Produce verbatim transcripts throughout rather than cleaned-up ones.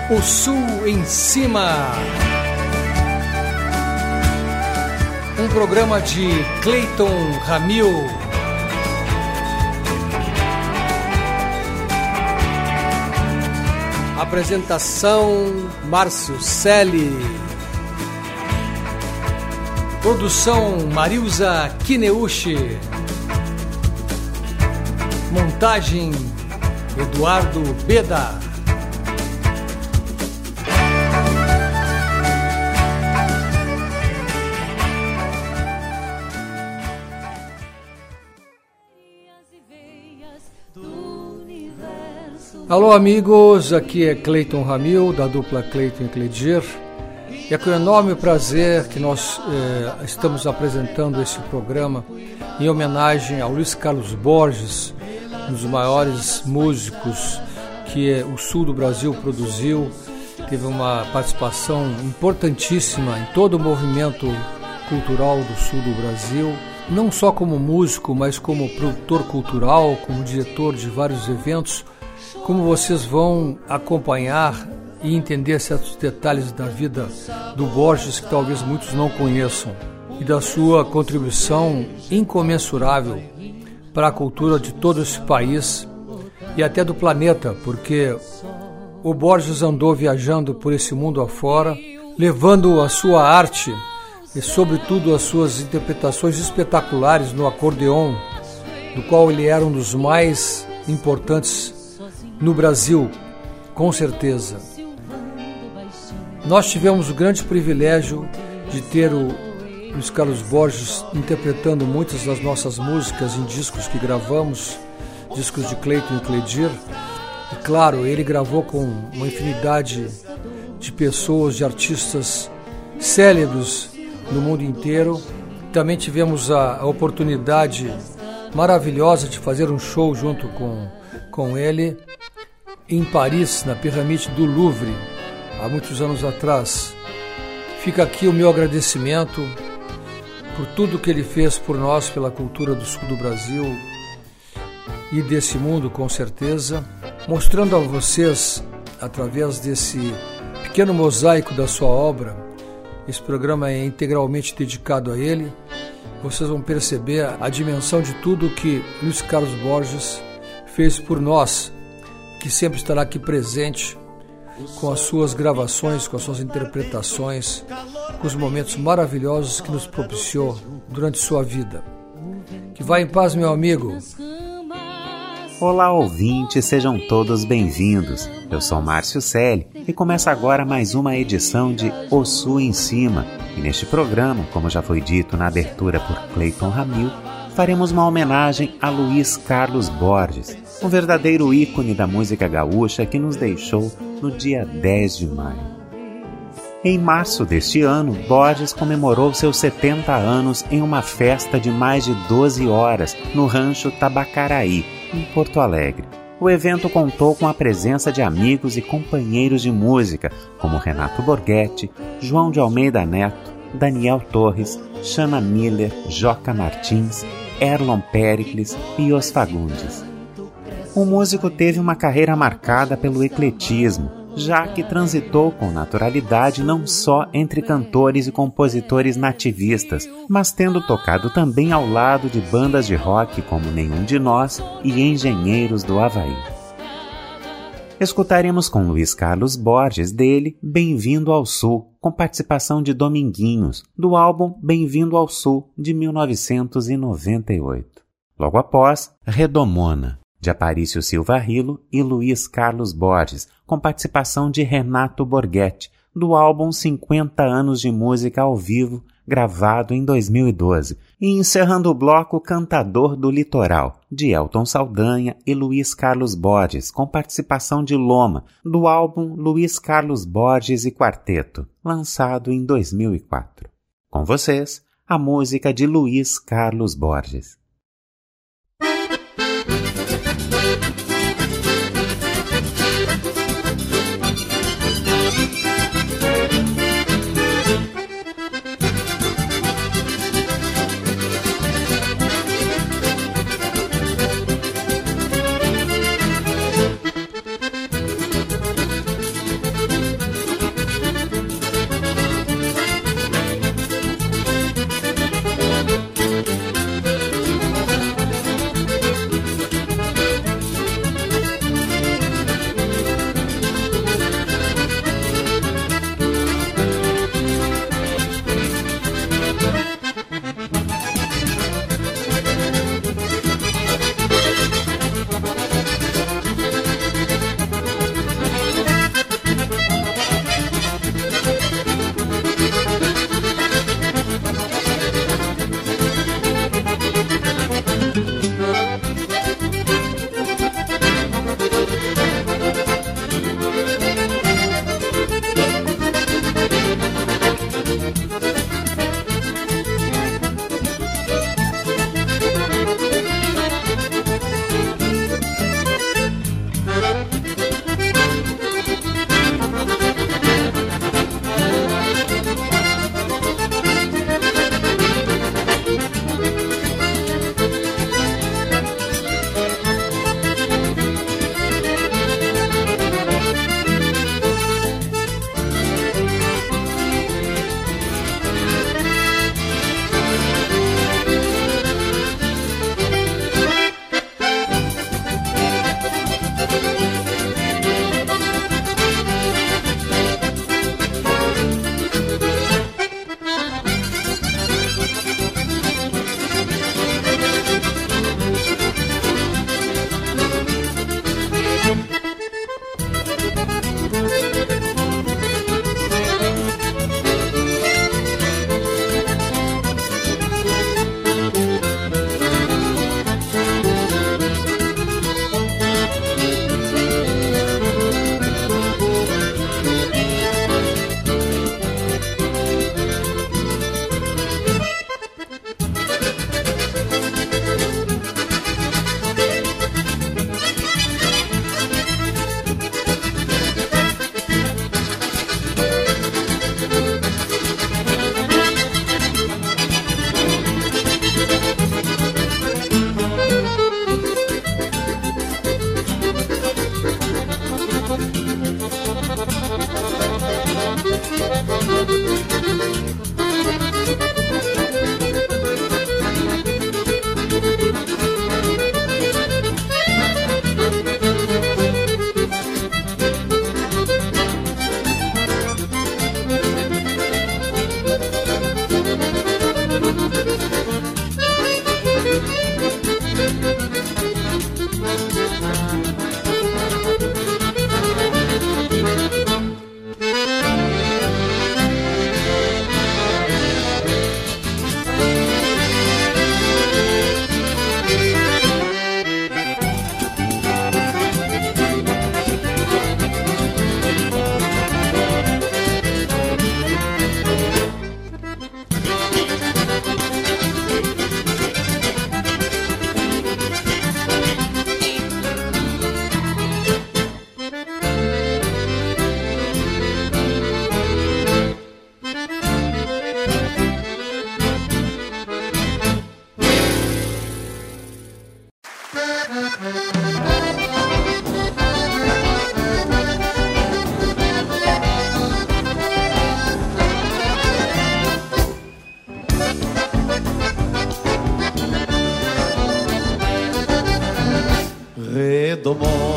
O Sul em Cima. Um programa de Cleiton Ramil. Apresentação Márcio Selle. Produção Marilza Kineuchi. Montagem Eduardo Beda. Alô amigos, aqui é Cleiton Ramil, da dupla Cleiton e Cleidir. E é com enorme prazer que nós eh, estamos apresentando esse programa em homenagem ao Luiz Carlos Borges, um dos maiores músicos que o sul do Brasil produziu. Teve uma participação importantíssima em todo o movimento cultural do sul do Brasil, não só como músico, mas como produtor cultural, como diretor de vários eventos. Como vocês vão acompanhar e entender certos detalhes da vida do Borges que talvez muitos não conheçam e da sua contribuição incomensurável para a cultura de todo esse país e até do planeta, porque o Borges andou viajando por esse mundo afora, levando a sua arte e sobretudo as suas interpretações espetaculares no acordeon, do qual ele era um dos mais importantes no Brasil, com certeza. Nós tivemos o grande privilégio de ter o Luiz Carlos Borges interpretando muitas das nossas músicas em discos que gravamos, discos de Cleiton e Cleidir. E claro, ele gravou com uma infinidade de pessoas, de artistas célebres no mundo inteiro. Também tivemos a, a oportunidade maravilhosa de fazer um show junto com, com ele em Paris, na pirâmide do Louvre, há muitos anos atrás. Fica aqui o meu agradecimento por tudo que ele fez por nós, pela cultura do sul do Brasil e desse mundo, com certeza, mostrando a vocês, através desse pequeno mosaico da sua obra. Esse programa é integralmente dedicado a ele. Vocês vão perceber a dimensão de tudo que Luiz Carlos Borges fez por nós, que sempre estará aqui presente com as suas gravações, com as suas interpretações, com os momentos maravilhosos que nos propiciou durante sua vida. Que vá em paz, meu amigo. Olá, ouvintes, sejam todos bem-vindos. Eu sou Márcio Selle e começa agora mais uma edição de O Sul em Cima. E neste programa, como já foi dito na abertura por Cleiton Ramil, faremos uma homenagem a Luiz Carlos Borges, um verdadeiro ícone da música gaúcha que nos deixou no dia dez de maio. Em março deste ano, Borges comemorou seus setenta anos em uma festa de mais de doze horas no Rancho Tabacaraí, em Porto Alegre. O evento contou com a presença de amigos e companheiros de música, como Renato Borghetti, João de Almeida Neto, Daniel Torres, Xana Miller, Joca Martins, Erlon Pericles e Os Fagundes. O músico teve uma carreira marcada pelo ecletismo, já que transitou com naturalidade não só entre cantores e compositores nativistas, mas tendo tocado também ao lado de bandas de rock como Nenhum de Nós e Engenheiros do Havaí. Escutaremos com Luiz Carlos Borges dele Bem-vindo ao Sul, com participação de Dominguinhos, do álbum Bem-vindo ao Sul, de mil novecentos e noventa e oito. Logo após, Redomona, de Aparício Silva Rilo e Luiz Carlos Borges, com participação de Renato Borghetti, do álbum cinquenta anos de música ao vivo, gravado em dois mil e doze, e encerrando o bloco Cantador do Litoral, de Elton Saldanha e Luiz Carlos Borges, com participação de Loma, do álbum Luiz Carlos Borges e Quarteto, lançado em dois mil e quatro. Com vocês, a música de Luiz Carlos Borges.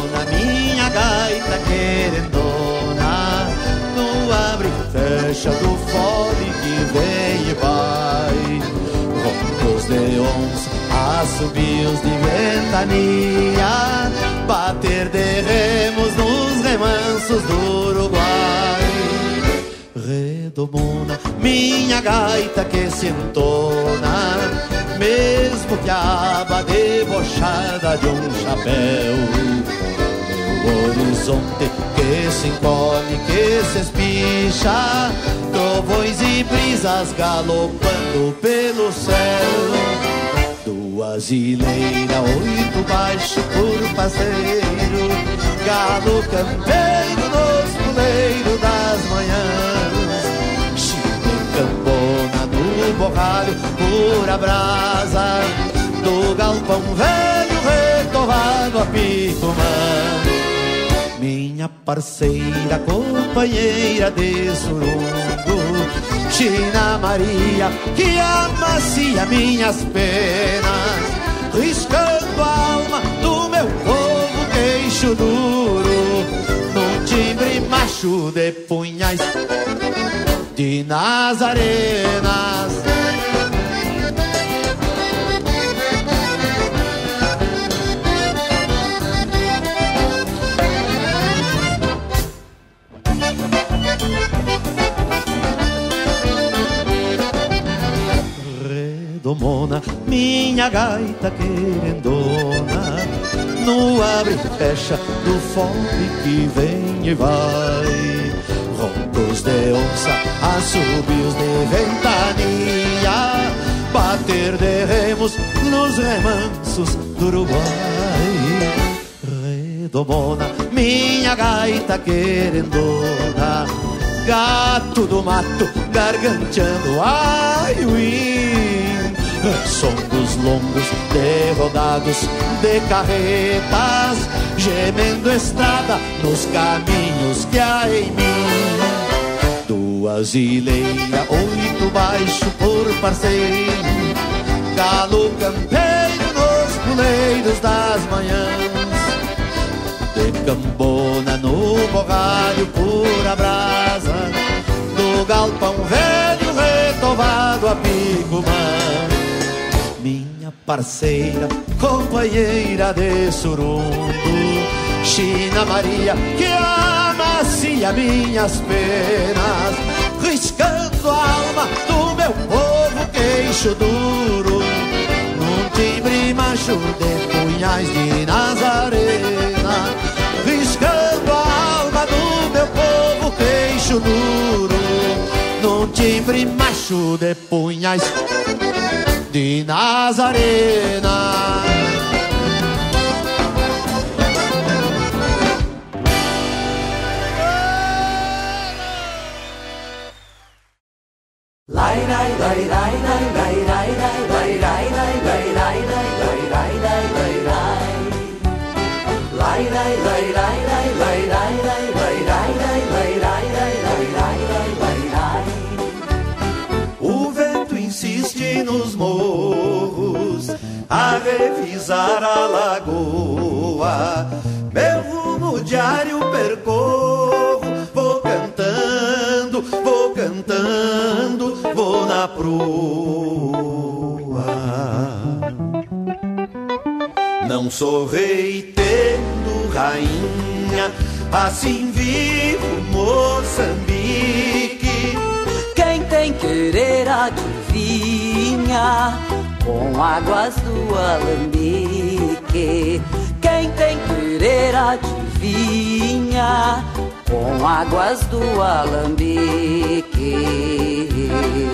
Mona, minha gaita querendona, no abre e fecha do fole que vem e vai. Roncos de onça, assobios de ventania, bater de remos nos remansos do Uruguai. Redomona, minha gaita que se entona, mesmo que a aba debochada de um chapéu. Meu horizonte que se encolhe, que se espicha, trovões e brisas galopando pelo céu. Duas ilheiras, oito baixo por parceiro, galo campeiro nos puleiros das manhãs. Chile cambona no borralho, pura brasa, do galpão velho retovado a Picumã. Minha parceira, companheira de surungo, China Maria, que amacia minhas penas, riscando a alma do meu povo queixo duro, num timbre macho de punhais de Nazarenas. Redomona, minha gaita querendona, no abre e fecha do fole que vem e vai. Roncos de onça, assobios de ventania, bater de remos nos remansos do Uruguai. Redomona, minha gaita querendona, gato do mato garganteando ai uim. Songos longos de rodados de carretas, gemendo estrada nos caminhos que há em mim. Duas ilheiras, oito baixo por parceiro, galo campeiro nos puleiros das manhãs. De cambona no borralho, pura brasa, do galpão velho retovado a Picumã. Minha parceira, companheira de surungo, China Maria, que amacia minhas penas, riscando a alma do meu povo queixo duro, num timbre macho de punhais de Nazarena, riscando a alma do meu povo queixo duro, num timbre macho de punhais de Nazarena. O vento insiste nos morros a revisar a lagoa. Meu rumo diário percorro, vou cantando, vou cantando, vou na proa. Não sou rei tendo rainha, assim vivo Moçambique. Quem tem querer adivinha, com águas do alambique. Quem tem querer adivinha, com águas do alambique.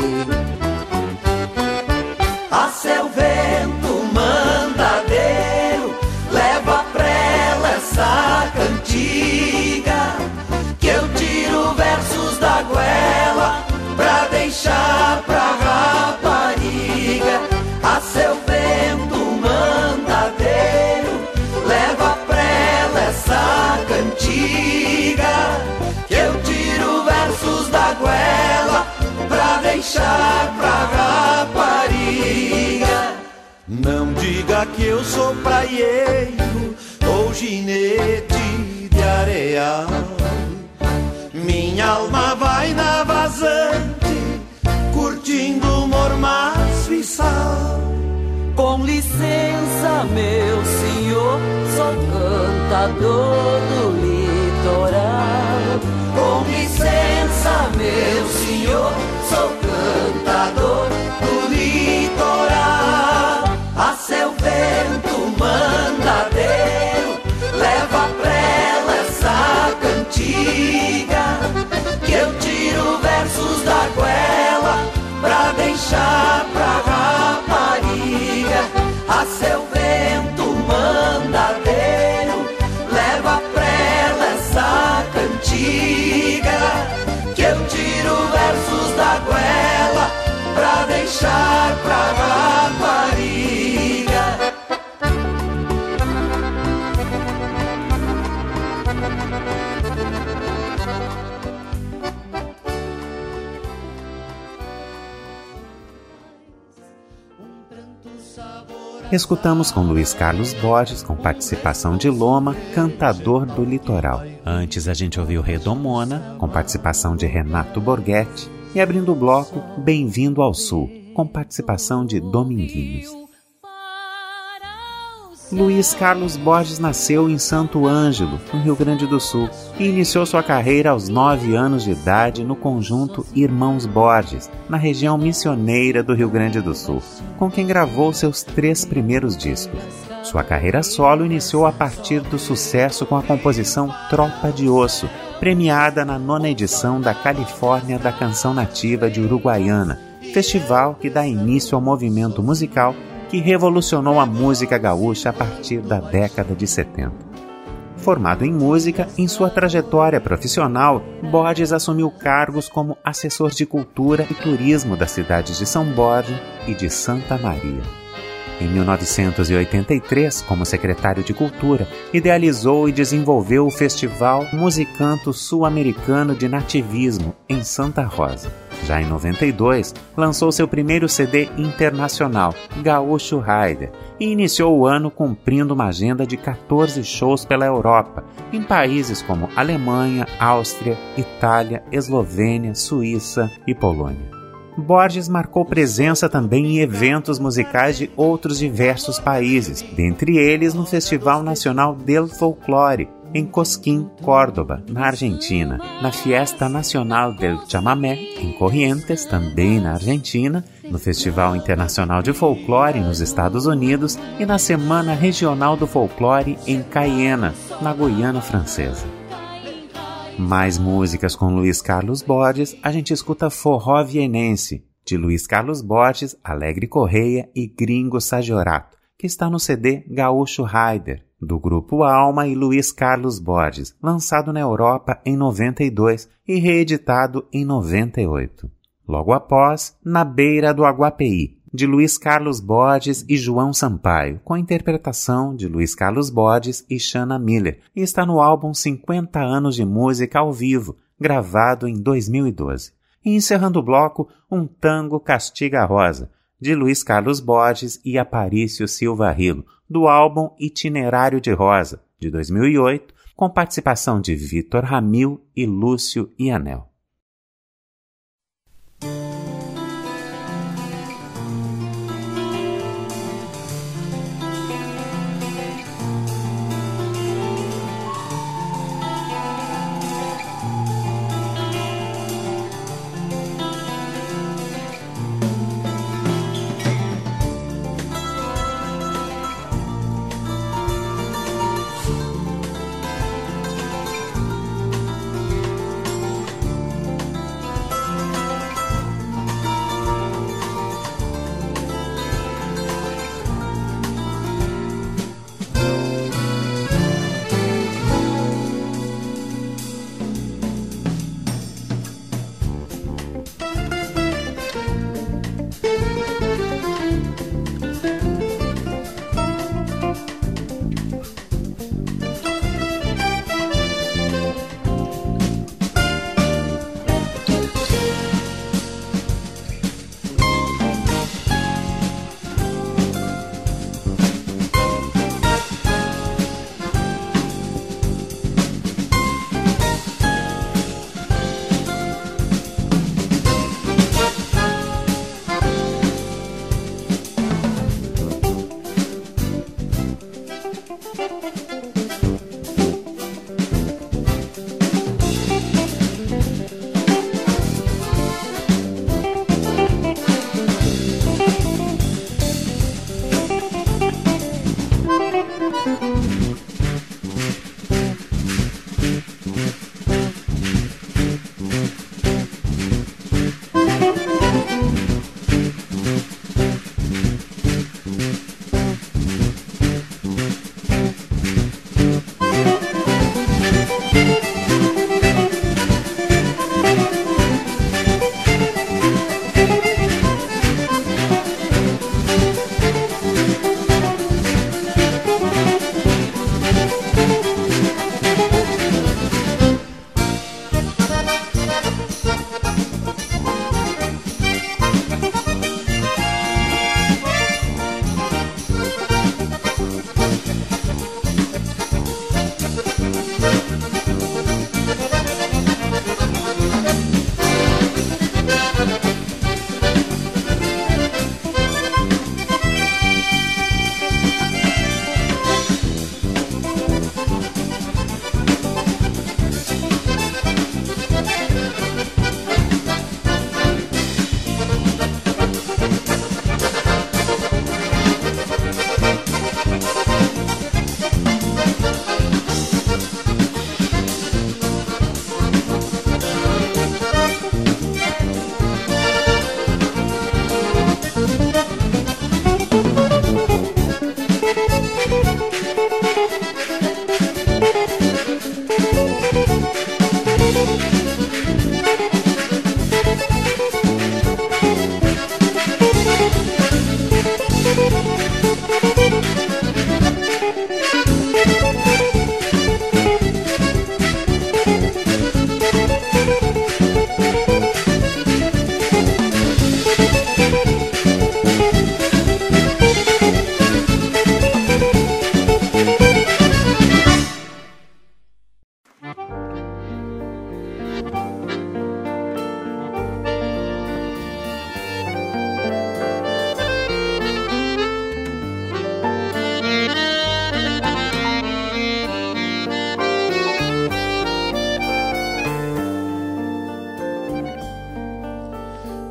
A seu vento mandadeiro, leva pra ela essa cantiga, que eu tiro versos da goela pra deixar pra rapariga. A seu vento mandadeiro, leva pra ela essa cantiga, que eu tiro versos da goela pra deixar pra rapariga. Não diga que eu sou praieiro ou ginete de areia. Minha alma vai na vazante, curtindo mormaço e sal. Com licença, meu senhor, sou cantador do litoral. Com licença, meu senhor, sou cantador do litoral. A seu vento mandadeiro, leva pra ela essa cantiga, que eu tiro versos da goela pra deixar pra rapariga. A seu vento mandadeiro, leva pra ela essa cantiga, que eu tiro versos da goela pra deixar pra rapariga. Escutamos com Luiz Carlos Borges, com participação de Loma, Cantador do Litoral. Antes a gente ouviu Redomona, com participação de Renato Borghetti. E abrindo o bloco, Bem-vindo ao Sul, com participação de Dominguinhos. Luiz Carlos Borges nasceu em Santo Ângelo, no Rio Grande do Sul, e iniciou sua carreira aos nove anos de idade no conjunto Irmãos Borges, na região missioneira do Rio Grande do Sul, com quem gravou seus três primeiros discos. Sua carreira solo iniciou a partir do sucesso com a composição Tropa de Osso, premiada na nona edição da Califórnia da Canção Nativa de Uruguaiana, festival que dá início ao movimento musical que revolucionou a música gaúcha a partir da década de setenta. Formado em música, em sua trajetória profissional, Borges assumiu cargos como assessor de cultura e turismo das cidades de São Borja e de Santa Maria. Em mil novecentos e oitenta e três, como secretário de Cultura, idealizou e desenvolveu o Festival Musicanto Sul-Americano de Nativismo, em Santa Rosa. Já em noventa e dois, lançou seu primeiro C D internacional, Gaúcho Rider, e iniciou o ano cumprindo uma agenda de quatorze shows pela Europa, em países como Alemanha, Áustria, Itália, Eslovênia, Suíça e Polônia. Borges marcou presença também em eventos musicais de outros diversos países, dentre eles no Festival Nacional del Folclore, em Cosquín, Córdoba, na Argentina, na Fiesta Nacional del Chamamé, em Corrientes, também na Argentina, no Festival Internacional de Folclore, nos Estados Unidos, e na Semana Regional do Folclore, em Cayena, na Guiana Francesa. Mais músicas com Luiz Carlos Borges, a gente escuta Forró Vienense, de Luiz Carlos Borges, Alegre Correia e Gringo Sagiorato, que está no C D Gaúcho Rider, do Grupo Alma e Luiz Carlos Borges, lançado na Europa em noventa e dois e reeditado em noventa e oito. Logo após, Na Beira do Aguapeí, de Luiz Carlos Borges e João Sampaio, com a interpretação de Luiz Carlos Borges e Shanna Miller, e está no álbum cinquenta anos de música ao vivo, gravado em dois mil e doze. E encerrando o bloco, um tango Castiga a Rosa, de Luiz Carlos Borges e Aparício Silva Rilo, do álbum Itinerário de Rosa, de dois mil e oito, com participação de Vitor Ramil e Lúcio Ianel.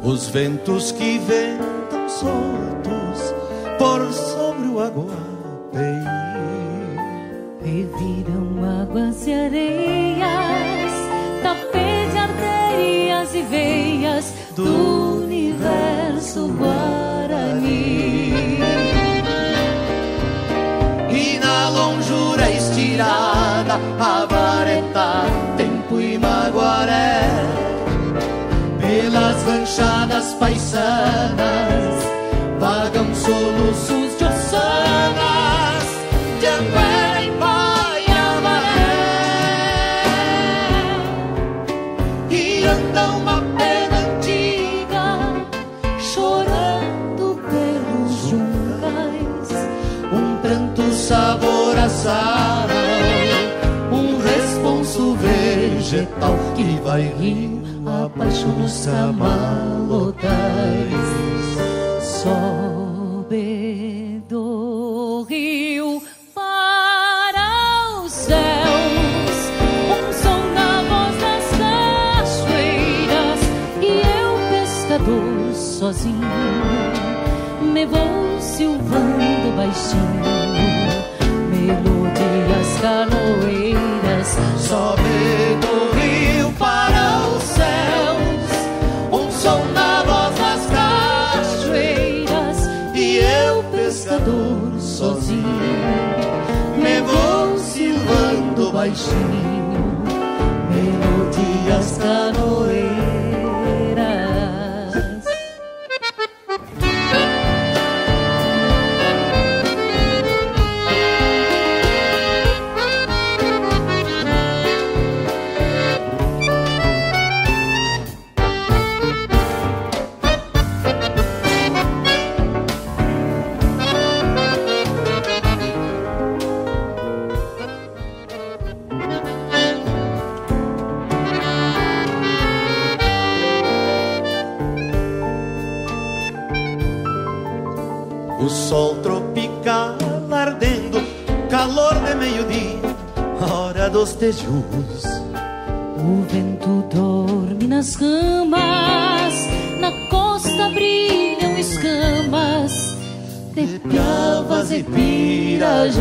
os ventos que ventam soltos por sobre o aguape. Reviram águas e areias, tapete, artérias e veias do universo guarani. E na longura estirada, a vareta, tempo e maguaré, pelas ranchadas paisanas, vagam soluços de ossanas, de Anguera e Paiamaré. E anda uma pena antiga, chorando pelos juncais, um pranto sabor assado, um responso vegetal que vai rir abaixo nos camalotais. Sobe do rio para os céus um som na voz das cachoeiras, e eu, pescador sozinho, me vou silvando baixinho melodias canoeiras. Sobe do rio para os céus um som na voz das cachoeiras, e eu, pescador sozinho, me vou silvando baixinho melodias canoeiras. O sol tropical ardendo, calor de meio-dia, hora dos tejus. O vento dorme nas ramas, na costa brilham escamas de piavas e pirajus.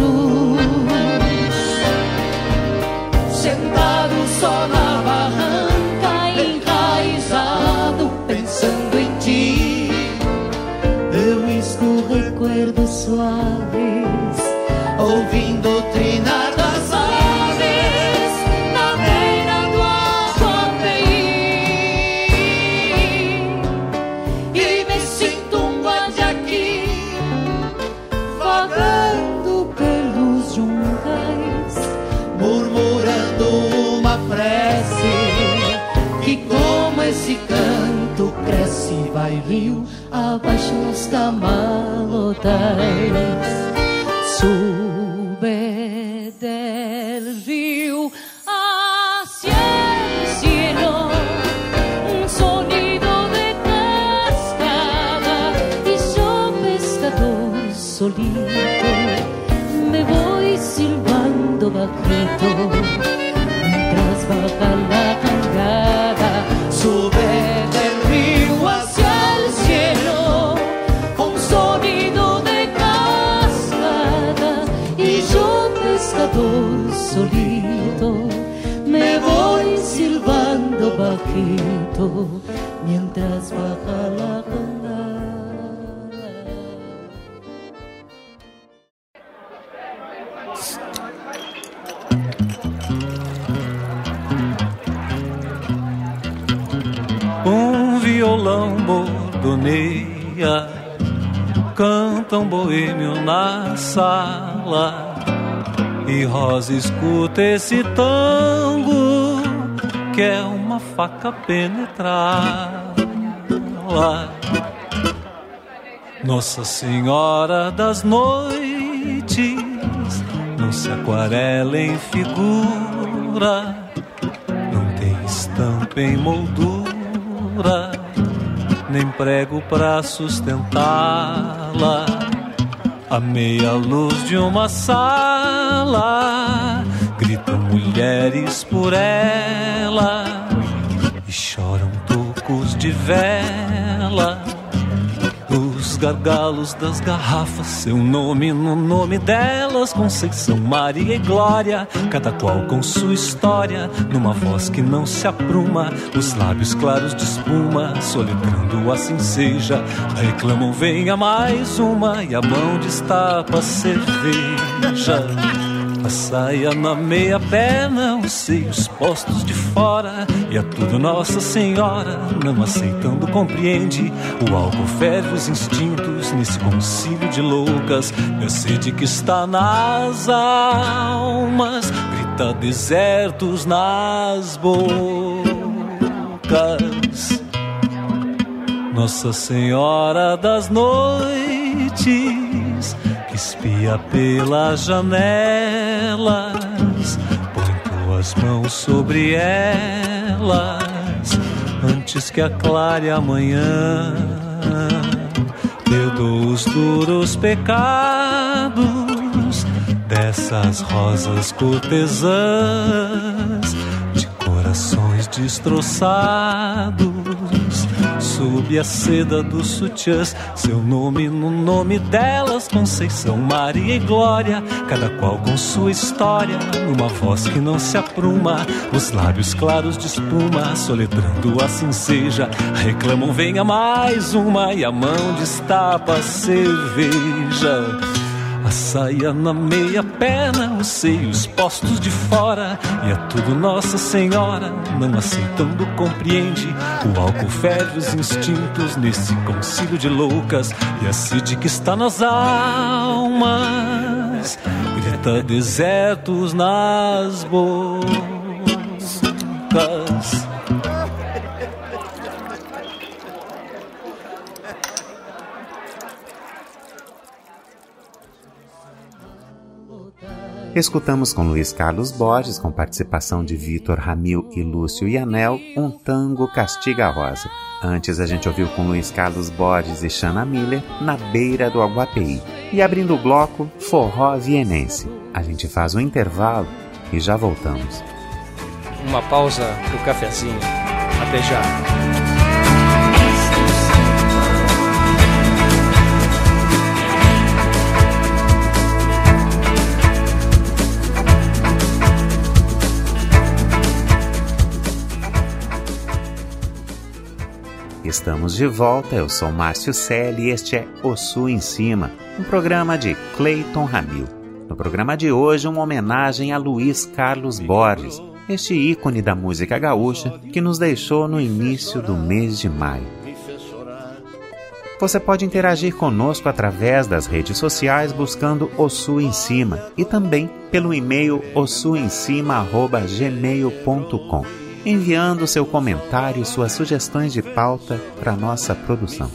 Sentado só na barranca, enraizado, pensando em ti, eu estou recuerdos suaves, ouvindo trinar das aves na beira do Aguapeí. E me sinto um guajaqui vagando pelos juncais, murmurando uma prece que, como esse canto cresce e vai rio abaixo nos camalotais. Sube del río hacia el cielo un sonido de cascada, y yo, pescador solito, me voy silbando bajito mientras baja la jangada. Sube del río hacia el cielo un sonido de cascada, y yo, pescador solito, me voy silbando bajito mientras baja la jangada. Um violão bordoneia, canta um boêmio na sala, e Rosa escuta esse tango que é uma faca penetrá-la. Nossa Senhora das Noites não se aquarela em figura, não tem estampa em moldura, nem prego pra sustentá-la. À meia luz de uma sala gritam mulheres por ela e choram tocos de de vela, os gargalos das garrafas, seu nome no nome delas, Conceição, Maria e Glória, cada qual com sua história, numa voz que não se apruma, os lábios claros de espuma, soletrando assim seja, reclamam venha mais uma, e a mão destapa a cerveja. A saia na meia perna, os seios postos de fora, e a tudo Nossa Senhora, não aceitando compreende, o álcool ferve os instintos nesse concílio de loucas, e a sede que está nas almas, grita desertos nas bocas. Nossa Senhora das noites, espia pelas janelas, põe tuas mãos sobre elas, antes que aclare a manhã. Perdoa os duros pecados dessas rosas cortesãs, de corações destroçados, sob a seda dos sutiãs, seu nome no nome delas, Conceição, Maria e Glória, cada qual com sua história, numa voz que não se apruma, os lábios claros de espuma, soletrando assim seja, reclamam venha mais uma, e a mão destapa a cerveja. A saia na meia perna, os seios postos de fora, e é tudo Nossa Senhora, não aceitando compreende, o álcool ferve os instintos nesse concílio de loucas, e a sede que está nas almas, grita desertos nas bocas. Escutamos com Luiz Carlos Borges, com participação de Vitor Ramil e Lúcio Yanel, um tango Castiga a Rosa. Antes a gente ouviu com Luiz Carlos Borges e Xana Miller, Na Beira do Aguapeí. E abrindo o bloco, Forró Vienense. A gente faz um intervalo e já voltamos. Uma pausa pro cafezinho. Até já. Estamos de volta, eu sou Márcio Selle e este é O Sul em Cima, um programa de Cleiton Ramil. No programa de hoje, uma homenagem a Luiz Carlos Borges, este ícone da música gaúcha que nos deixou no início do mês de maio. Você pode interagir conosco através das redes sociais buscando O Sul em Cima e também pelo e-mail o sul em cima arroba gmail ponto com. enviando seu comentário e suas sugestões de pauta para nossa produção.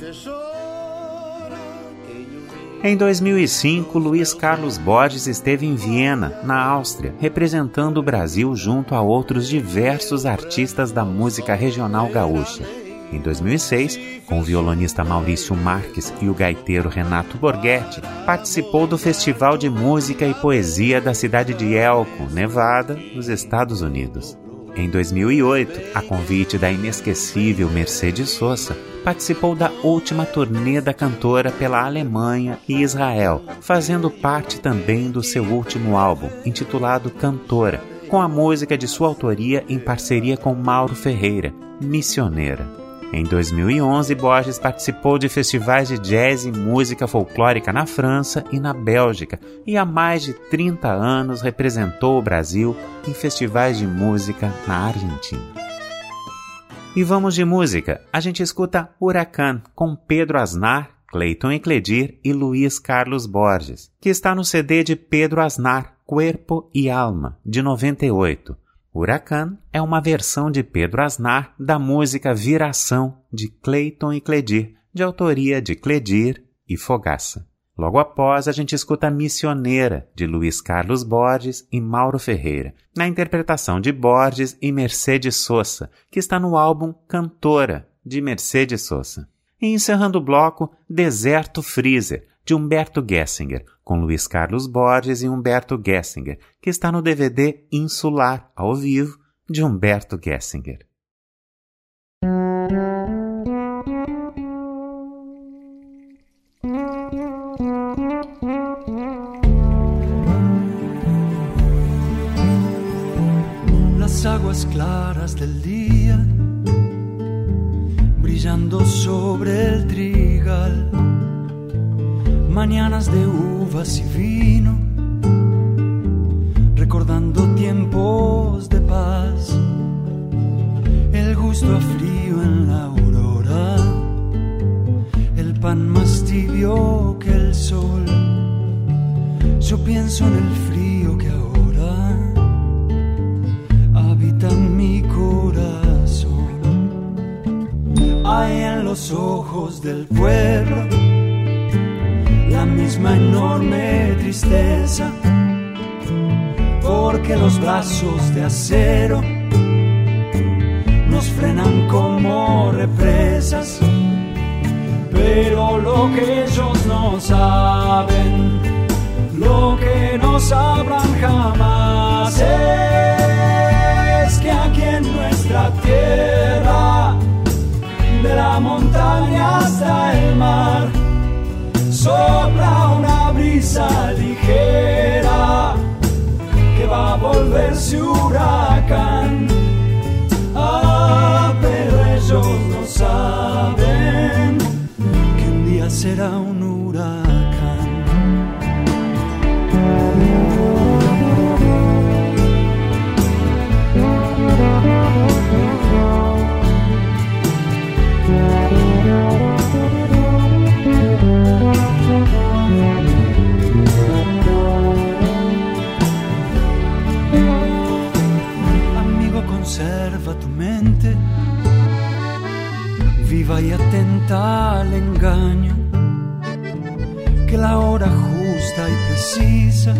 Em dois mil e cinco, Luiz Carlos Borges esteve em Viena, na Áustria, representando o Brasil junto a outros diversos artistas da música regional gaúcha. Em dois mil e seis, com o violonista Maurício Marques e o gaiteiro Renato Borghetti, participou do Festival de Música e Poesia da cidade de Elko, Nevada, nos Estados Unidos. Em dois mil e oito, a convite da inesquecível Mercedes Sosa, participou da última turnê da cantora pela Alemanha e Israel, fazendo parte também do seu último álbum, intitulado Cantora, com a música de sua autoria em parceria com Mauro Ferreira, Missioneira. Em dois mil e onze, Borges participou de festivais de jazz e música folclórica na França e na Bélgica e há mais de trinta anos representou o Brasil em festivais de música na Argentina. E vamos de música. A gente escuta Huracan com Pedro Aznar, Cleiton Ecledir e Luiz Carlos Borges, que está no C D de Pedro Aznar, Cuerpo e Alma, de noventa e oito. Huracan é uma versão de Pedro Aznar da música Viração, de Cleiton e Cledir, de autoria de Cledir e Fogaça. Logo após, a gente escuta Missioneira, de Luiz Carlos Borges e Mauro Ferreira, na interpretação de Borges e Mercedes Sosa, que está no álbum Cantora, de Mercedes Sosa. E encerrando o bloco, Deserto Freezer, de Humberto Gessinger, com Luiz Carlos Borges e Humberto Gessinger, que está no D V D Insular, ao vivo, de Humberto Gessinger. las aguas claras del día, brillando sobre el trigal, mañanas de uvas y vino, recordando tiempos de paz, el gusto a frío en la aurora, el pan más tibio que el sol. Yo pienso en el frío que ahora habita en mi corazón. Hay en los ojos del pueblo la misma enorme tristeza, porque los brazos de acero nos frenan como represas. Pero lo que ellos no saben, lo que no sabrán jamás, es que aquí en nuestra tierra, de la montaña hasta el mar, sopla una brisa ligera que va a volverse huracán. Ah, pero ellos no saben que un día será un huracán. Conserva tu mente viva y atenta al engaño, que la hora justa y precisa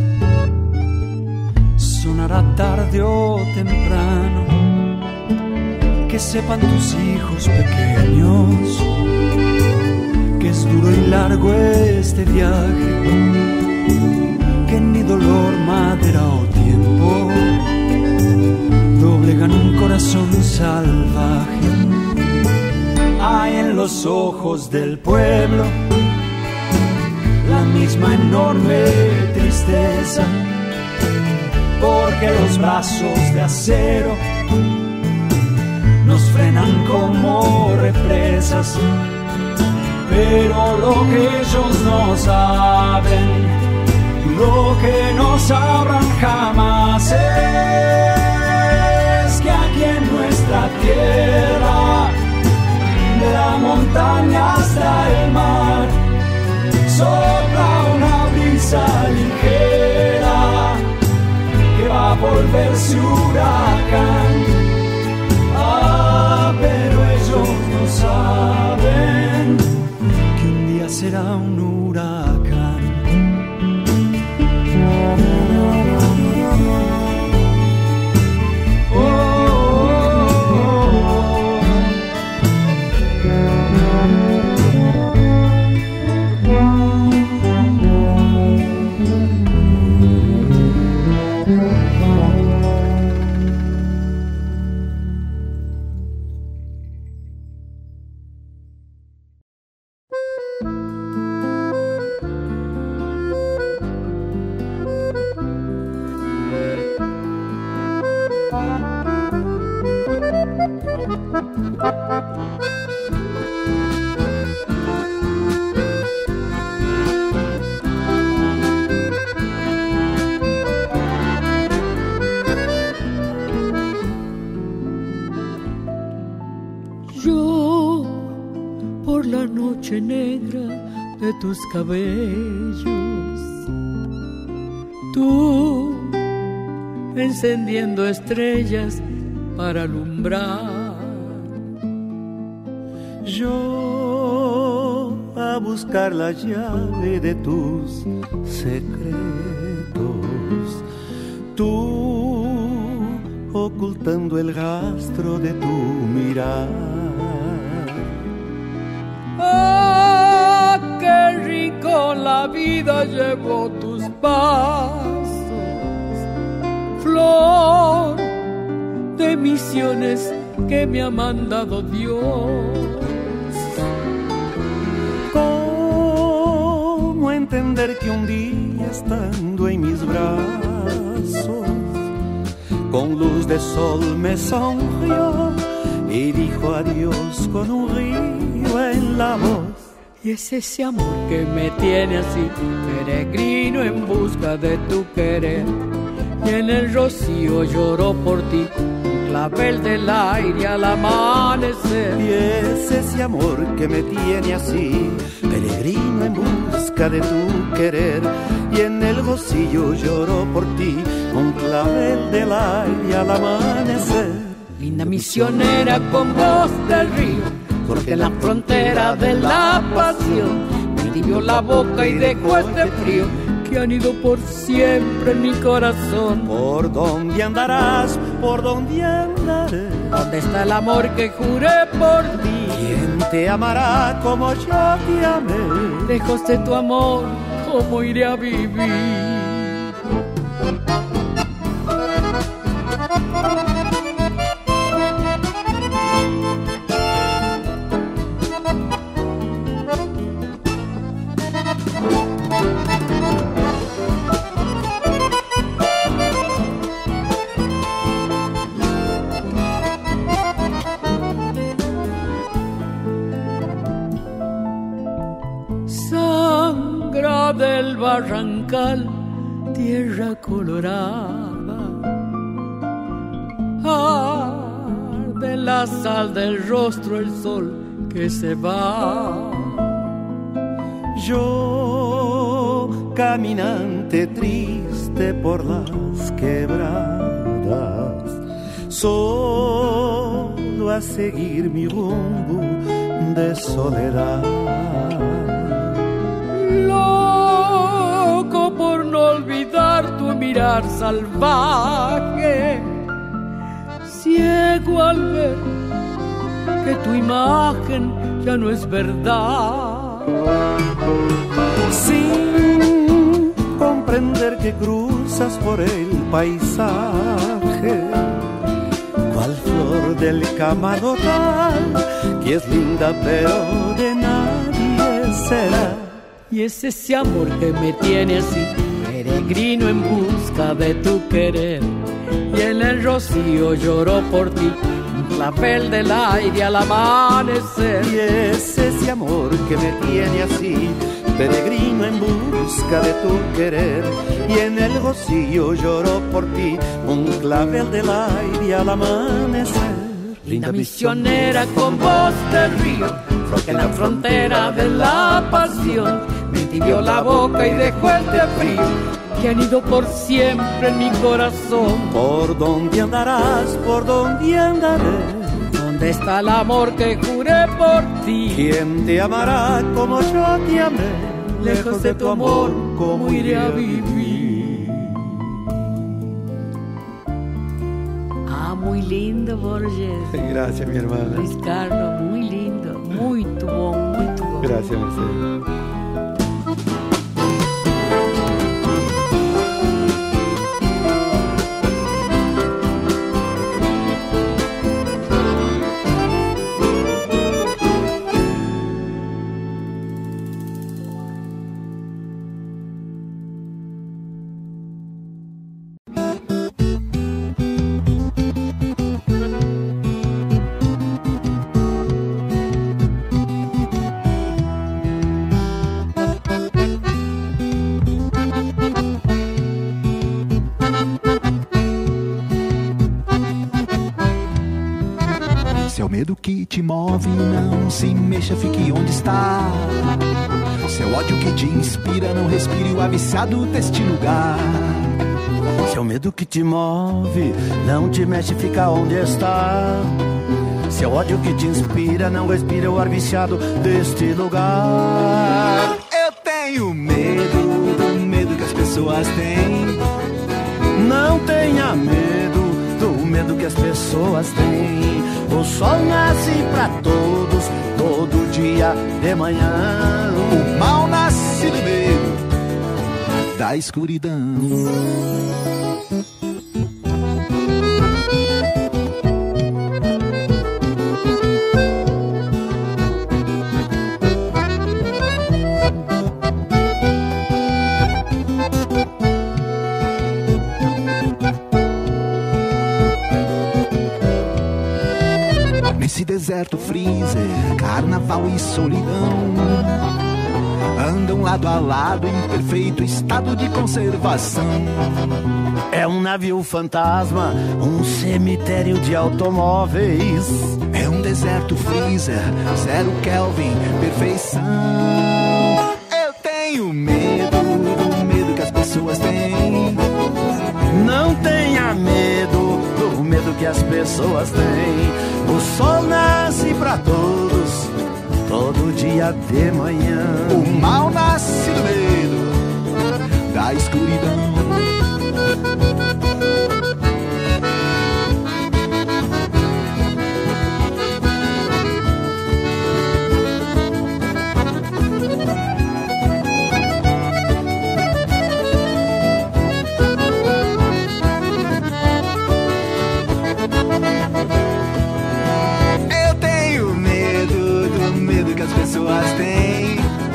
sonará tarde o temprano. Que sepan tus hijos pequeños que es duro y largo este viaje, que ni dolor, madera o tiempo doblegan un corazón salvaje. Hay en los ojos del pueblo la misma enorme tristeza, porque los brazos de acero nos frenan como represas. Pero lo que ellos no saben, lo que no sabrán jamás, es que aquí en nuestra tierra, de la montaña hasta el mar, sopla una brisa ligera que va a volverse huracán. Ah, pero ellos no saben que un día será un huracán. Yo, por la noche negra de tus cabellos, tú encendiendo estrellas para alumbrar. Yo a buscar la llave de tus secretos, tú ocultando el rastro de tu mirar. ¡Ah, qué rico la vida llevó tus pasos! Flor de misiones que me ha mandado Dios. ¿Cómo entender que un día estando en mis brazos con luz de sol me sonrió y dijo adiós con un río en la voz. Y es ese amor que me tiene así, peregrino en busca de tu querer. Y en el rocío lloró por ti, un clavel del aire al amanecer. Y es ese amor que me tiene así, peregrino en busca de tu querer. Y en el rocío lloró por ti, un clavel del aire al amanecer. Linda misionera con voz del río, porque en la frontera de la pasión me tibió la boca y dejó este frío que han ido por siempre en mi corazón. ¿Por dónde andarás? ¿Por dónde andaré? ¿Dónde está el amor que juré por ti? ¿Quién te amará como yo te amé? Lejos de tu amor, ¿cómo iré a vivir? Del barrancal, tierra colorada, arde la sal del rostro el sol que se va. Yo, caminante triste por las quebradas, solo a seguir mi rumbo de soledad. Por no olvidar tu mirar salvaje, ciego al ver que tu imagen ya no es verdad. Sin comprender que cruzas por el paisaje, cual flor del camarotal, que es linda pero de nadie será. Y es ese amor que me tiene así, peregrino en busca de tu querer. Y en el rocío lloró por ti, un clavel del aire al amanecer. Y es ese amor que me tiene así, peregrino en busca de tu querer. Y en el rocío lloró por ti, un clavel del aire al amanecer. Linda misionera con voz del río, que en la frontera de la pasión me tibió la boca y dejó este frío que han ido por siempre en mi corazón. ¿Por dónde andarás? ¿Por dónde andaré? ¿Dónde está el amor que juré por ti? ¿Quién te amará como yo te amé? Lejos de tu amor, ¿cómo iré a vivir? Ah, muy lindo, Borges. Gracias, mi hermana. Luis Carlos, muy lindo, muy bom, muy bom. Gracias, Mercedes. Medo que te move, não se mexa, fique onde está. Seu ódio que te inspira, não respire o ar viciado deste lugar. Seu medo que te move, não te mexe, fica onde está. Seu ódio que te inspira, não respira o ar viciado deste lugar. Eu tenho medo do medo que as pessoas têm. Não tenha medo do medo que as pessoas têm. O sol nasce pra todos, todo dia de manhã. O mal nasce do medo da escuridão. nesse deserto freezer, carnaval e solidão andam lado a lado em perfeito estado de conservação. É um navio fantasma, um cemitério de automóveis. É um deserto freezer, zero Kelvin, perfeição. Eu tenho medo do medo que as pessoas têm. Não tenha medo do medo que as pessoas têm. O sol nasce pra todos, todo dia de manhã. O mal nasce do medo da escuridão. Eu tenho medo do medo que as pessoas têm.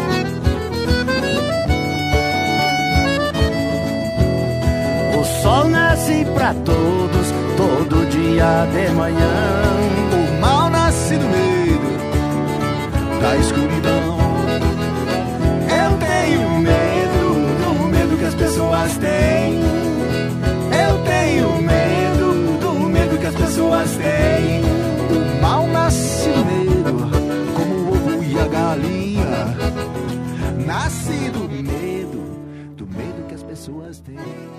O sol nasce pra todos, todo dia de manhã. O mal nasce do medo da escuridão. Eu tenho medo do medo que as pessoas têm. Eu tenho medo do medo que as pessoas têm. O mal nasce do medo, como o ovo e a galinha. Nasce do medo, do medo que as pessoas têm.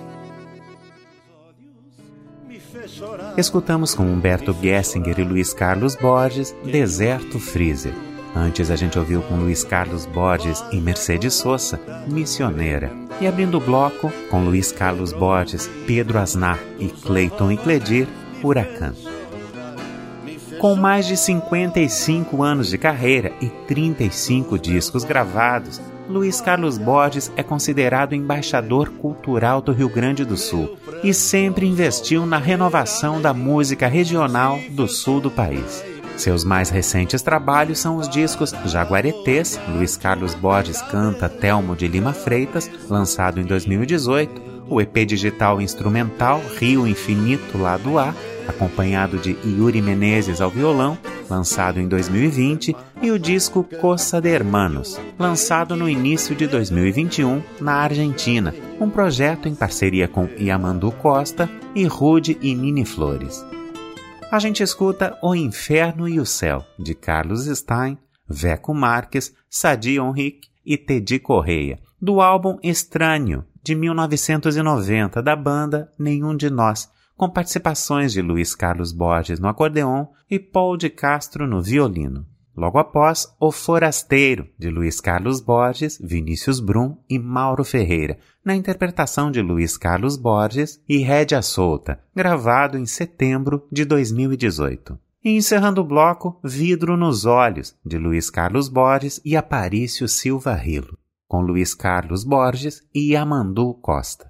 Escutamos com Humberto Gessinger e Luiz Carlos Borges, Deserto Freezer. Antes a gente ouviu com Luiz Carlos Borges e Mercedes Sosa, Missioneira. E abrindo o bloco, com Luiz Carlos Borges, Pedro Aznar e Cleiton e Cledir, Huracan. Com mais de cinquenta e cinco anos de carreira e trinta e cinco discos gravados, Luiz Carlos Borges é considerado embaixador cultural do Rio Grande do Sul e sempre investiu na renovação da música regional do sul do país. Seus mais recentes trabalhos são os discos Jaguaretés, Luiz Carlos Borges canta Telmo de Lima Freitas, lançado em dois mil e dezoito, o E P digital instrumental Rio Infinito Lado A, acompanhado de Yuri Menezes ao violão, lançado em dois mil e vinte, e o disco Costa de Hermanos, lançado no início de dois mil e vinte e um na Argentina, um projeto em parceria com Yamandu Costa e Rude e Nini Flores. A gente escuta O Inferno e o Céu, de Carlos Stein, Veco Marques, Sadi Henrique e Teddy Correia, do álbum Estranho, de mil novecentos e noventa, da banda Nenhum de Nós, com participações de Luiz Carlos Borges no acordeon e Paul de Castro no violino. Logo após, O Forasteiro, de Luiz Carlos Borges, Vinícius Brum e Mauro Ferreira, na interpretação de Luiz Carlos Borges e Rédea Solta, gravado em setembro de dois mil e dezoito. E encerrando o bloco, Vidro nos Olhos, de Luiz Carlos Borges e Aparício Silva Rilo, com Luiz Carlos Borges e Yamandu Costa.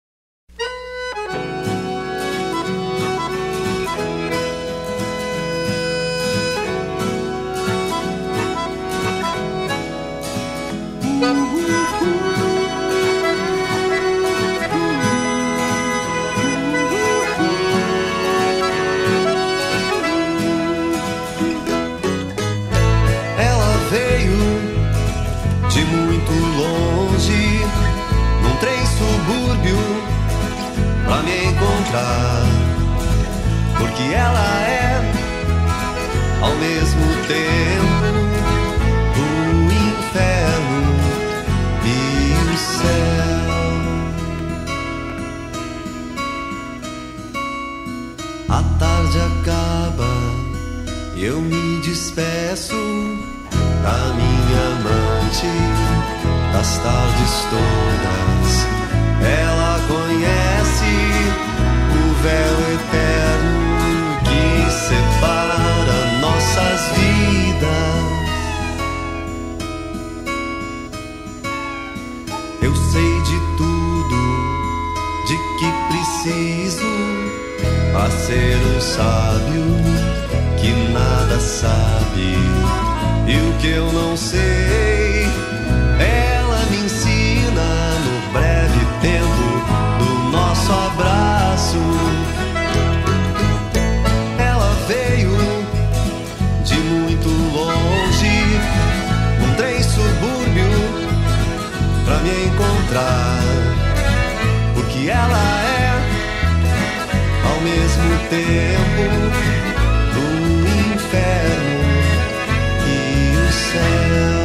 De muito longe, num trem subúrbio, pra me encontrar, porque ela é, ao mesmo tempo, o inferno e o céu. A tarde acaba, eu me despeço da minha amante, das tardes todas. Ela conhece o véu eterno que separa nossas vidas. Eu sei de tudo de que preciso a ser um sábio que nada sabe. E o que eu não sei, ela me ensina no breve tempo do nosso abraço. Ela veio tempo do inferno e o céu.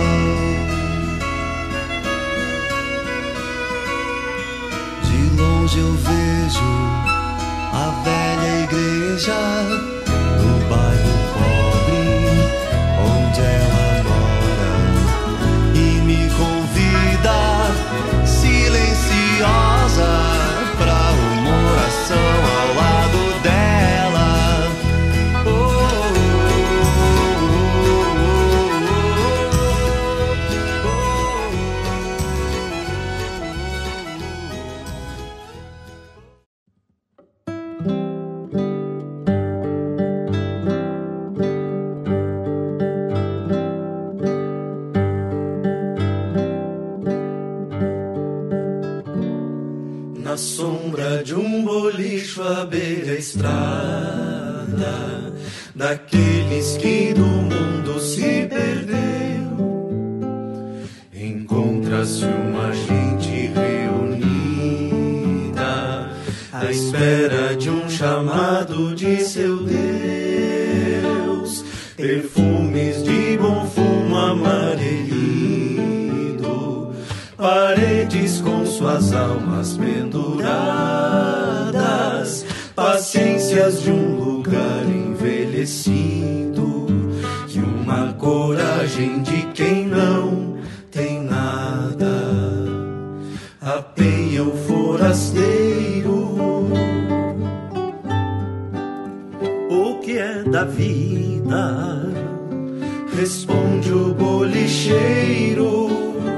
De longe eu vejo a velha igreja no bairro pobre onde ela mora e me convida silenciosa pra uma oração ao lado dela. Oh, na sombra de um bolicho à beira estrada, daqueles que do mundo se perdeu, encontra-se uma gente reunida à espera de um chamado de seu Deus. Perfumes de bom fumo amarelido, paredes com suas almas penduradas, paciências de um lugar envelhecido e uma coragem de quem não tem nada. Apeia o forasteiro. O que é da vida? Responde o bolicheiro.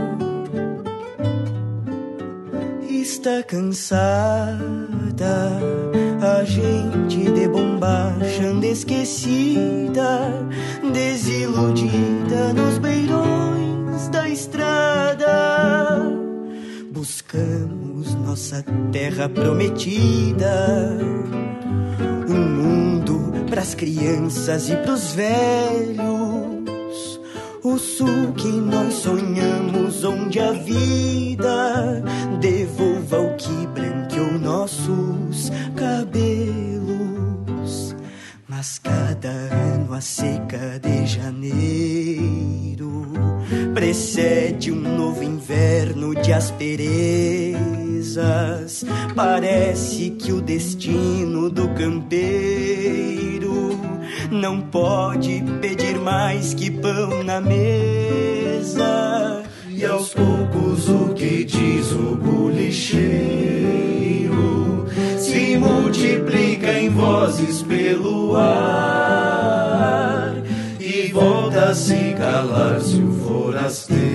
Está cansada a gente de bombacha anda esquecida, desiludida nos beirões da estrada. Buscamos nossa terra prometida, um mundo pras crianças e pros velhos, o sul que nós sonhamos, onde a vida devolva o que branqueou nossos cabelos. Mas cada ano a seca de janeiro precede um novo inverno de asperezas. Parece que o destino do campeiro não pode pedir mais que pão na mesa. E aos poucos o que diz o bolicheiro se multiplica em vozes pelo ar e volta a se calar-se o forasteiro.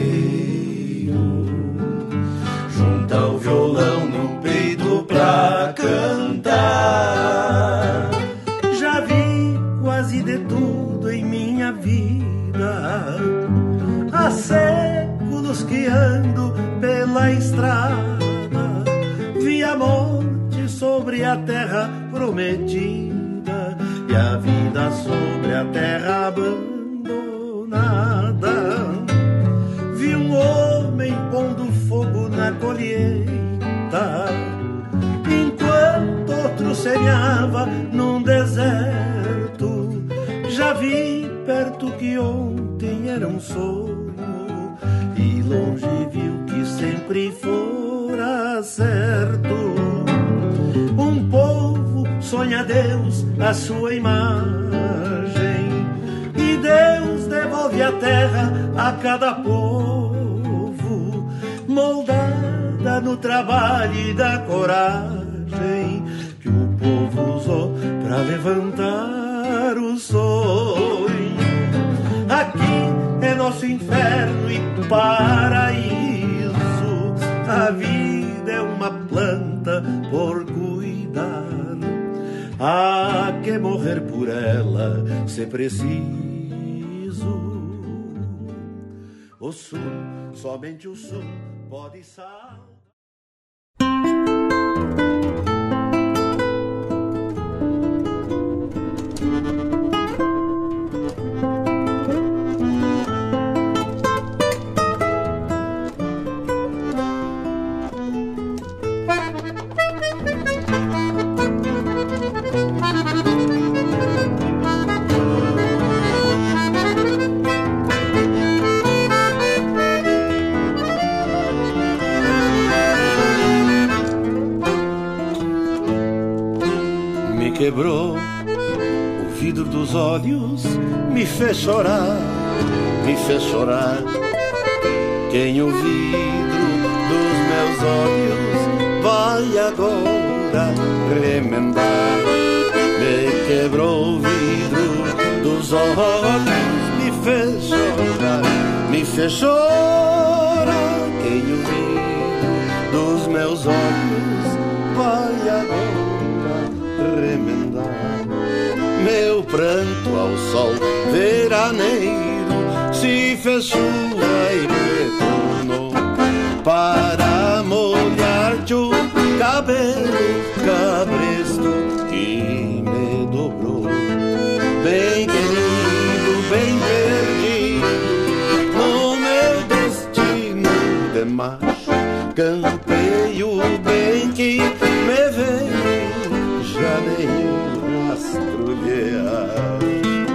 Junta o violão no peito pra cantar. Já vi quase de tudo em minha vida, há séculos que ando pela estrada. Vi a morte sobre a terra prometida e a vida sobre a terra abandonada. Vi um homem pondo fogo na colheita, enquanto outro semeava num deserto. Já vi perto que ontem era um sonho e longe viu que sempre fora certo. Um povo sonha Deus a sua imagem e Deus devolve a terra a cada povo, moldada no trabalho e da coragem que o povo usou pra levantar o sonho. Aqui é nosso inferno e paraíso. A vida é uma planta por cuidar. Há que morrer por ela se preciso. O sul, somente o sul pode salvar. Thank you. vidro dos olhos me fez chorar, me fez chorar. Quem o vidro dos meus olhos vai agora remendar. Me quebrou o vidro dos olhos, me fez chorar, me fez chorar. Quem o vidro dos meus olhos vai agora remendar. Meu pranto ao sol veraneiro se fez chuva e retornou para molhar-te o cabelo cabresto que me dobrou. Bem querido, bem perdido no meu destino de macho, campeio bem que me veio, já nem o rastro de ar.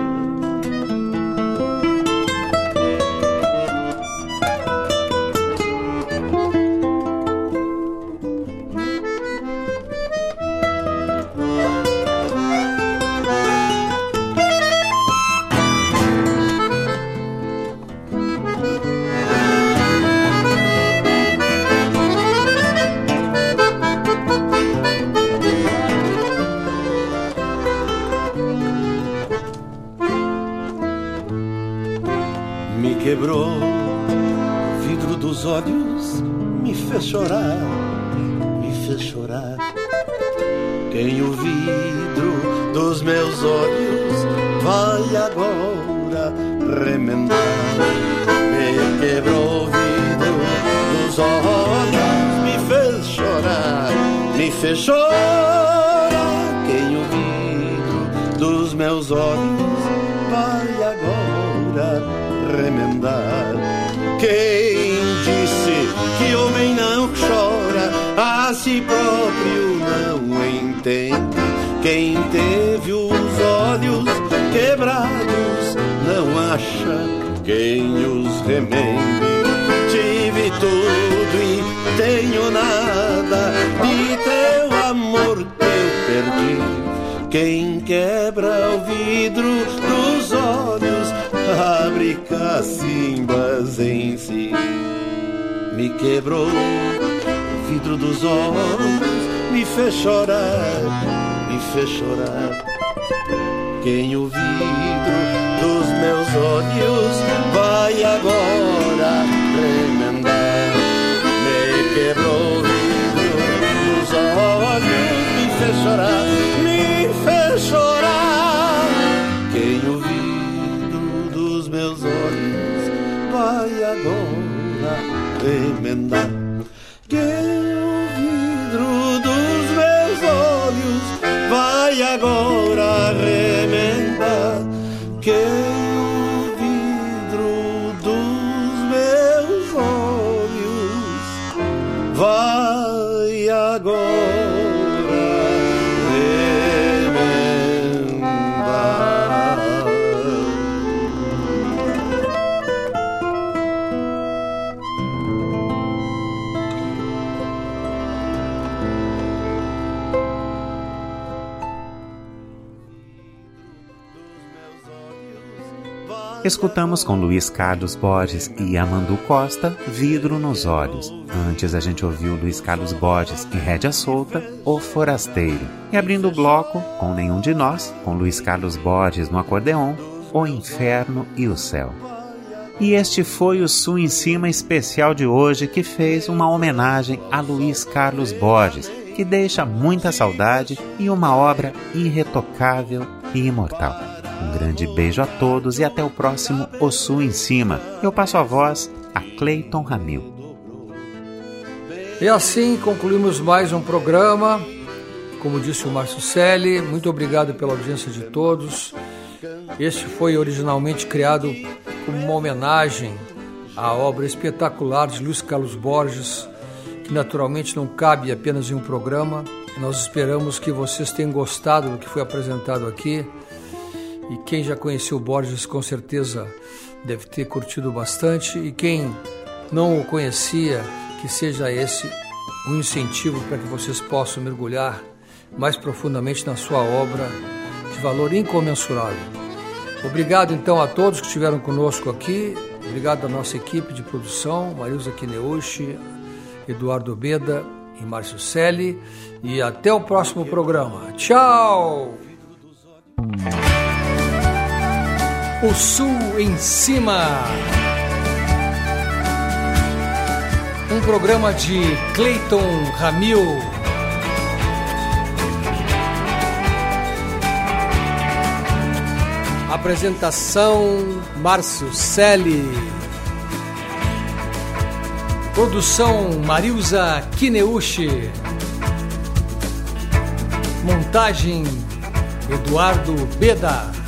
Quebrou o vidro dos olhos, me fez chorar, me fez chorar. Quem o vidro dos meus olhos vai agora remendar. Me quebrou o vidro dos olhos, me fez chorar, me fez chorar. Quem o vidro dos meus olhos vai agora remendar. Quem disse que homem não chora, a si próprio não entende. Quem teve os olhos quebrados não acha quem os remende. Tive tudo e tenho nada, de teu amor que eu perdi. Quem quebra o vidro dos olhos abre cacimbas em si. Me quebrou o vidro dos olhos, me fez chorar, me fez chorar. Quem o vidro dos meus olhos vai agora remendar. Me quebrou o vidro dos olhos, me fez chorar, me fez chorar. Quem o vidro dos meus olhos vai agora remendar. Quem o vidro dos meus olhos vai agora remendar. Quem o vidro dos meus olhos vai agora. Escutamos com Luiz Carlos Borges e Amandu Costa, Vidro nos Olhos. Antes a gente ouviu Luiz Carlos Borges e Rédea Solta, O Forasteiro. E abrindo o bloco, com Nenhum de Nós, com Luiz Carlos Borges no acordeon, O Inferno e o Céu. E este foi o Sul em Cima especial de hoje, que fez uma homenagem a Luiz Carlos Borges, que deixa muita saudade e uma obra irretocável e imortal. Um grande beijo a todos e até o próximo O Sul em Cima. Eu passo a voz a Cleiton Ramil. E assim concluímos mais um programa. Como disse o Márcio Selle, muito obrigado pela audiência de todos. Este foi originalmente criado como uma homenagem à obra espetacular de Luiz Carlos Borges, que naturalmente não cabe apenas em um programa. Nós esperamos que vocês tenham gostado do que foi apresentado aqui. E quem já conheceu Borges com certeza deve ter curtido bastante. E quem não o conhecia, que seja esse um incentivo para que vocês possam mergulhar mais profundamente na sua obra de valor incomensurável. Obrigado então a todos que estiveram conosco aqui, obrigado à nossa equipe de produção, Marilza Kineuchi, Eduardo Beda e Márcio Selle, e até o próximo programa. Tchau! O Sul em Cima, um programa de Cleiton Ramil. Apresentação Márcio Selle. Produção Marilza Kineuchi. Montagem Eduardo Beda.